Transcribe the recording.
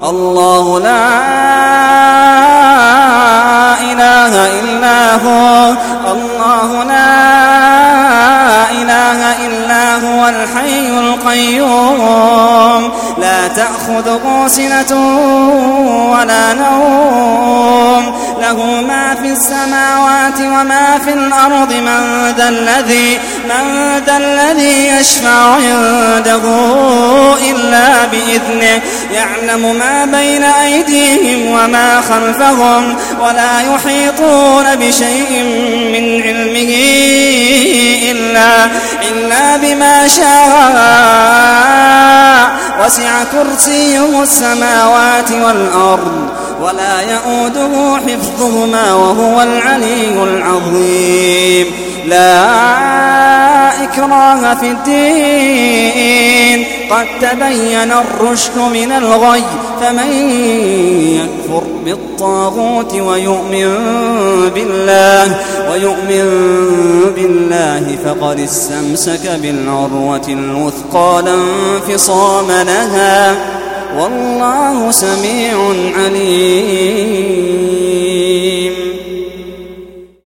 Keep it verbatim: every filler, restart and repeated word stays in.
الله لا إله إلا هو الله لا إله إلا هو الحي القيوم لا تأخذه سنة ولا نوم له ما في السماوات وما في الأرض من ذا الذي من ذا الذي يشفع عنده إلا بإذنه يعلم ما بين أيديهم وما خلفهم ولا يحيطون بشيء من علمه إلا, إلا بما شاء وسع كرسيه السماوات والأرض ولا يؤوده حفظهما وهو العلي العظيم لا إكراه في الدين قد تبين الرشد من الغي فمن يكفر بالطاغوت ويؤمن بالله ويؤمن بالله فقد استمسك بالعروة الوثقى لا انفصام لها والله سميع عليم.